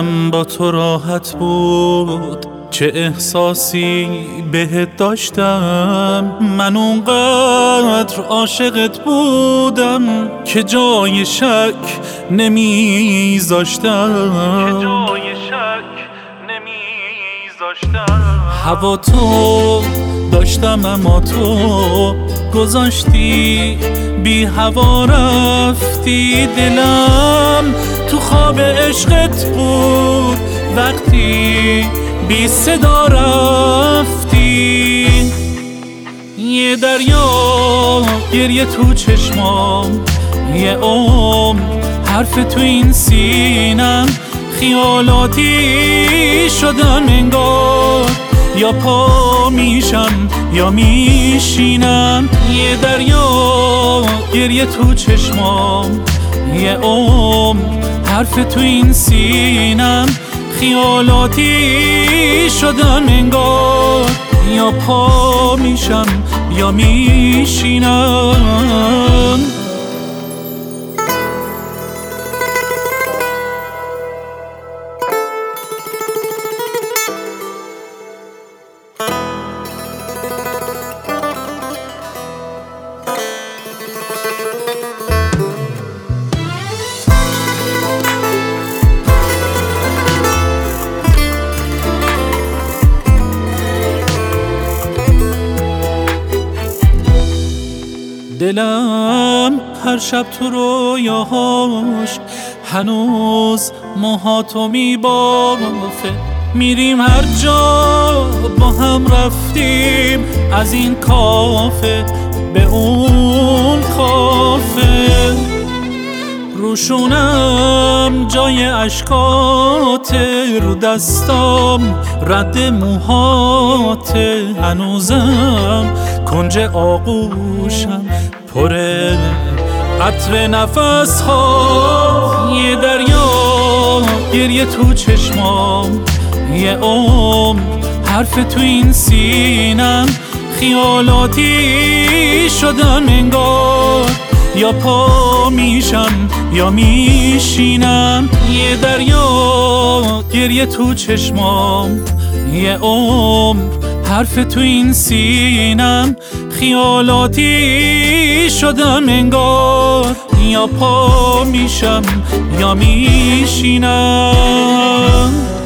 دلم با تو راحت بود، چه احساسی بهت داشتم. من اونقدر عاشقت بودم که جای شک نمیذاشتم. هوا تو داشتم اما تو گذاشتی، بی هوا رفتی. دلم تو خواب عشقت بود وقتی بی صدا رفتی. یه دریا گریه تو چشمام، یه عمر حرف تو این سینم. خیالاتی شدم انگار، یا پا میشم یا میشینم. یه دریا گریه تو چشمام، یه عمر حرف تو این سینم. خیالاتی شدم انگار، یا پا میشم یا میشینم. دلم هر شب تو رویاهاش هنوز موهاتو میبافه. میریم هر جا با هم رفتیم، از این کافه به اون کافه. روشونم جای اشکاته، رو دستام رد موهاته. هنوزم کنج آغوشم پره عطر نفس ها. یه دریا گریه تو چشمام، یه عمر حرف تو این سینم. خیالاتی شدم انگار، یا پا میشم یا میشینم. یه دریا گریه تو چشمام، یه عمر حرف تو این سینم. خیالاتی شدم انگار، یا پا میشم یا میشینم.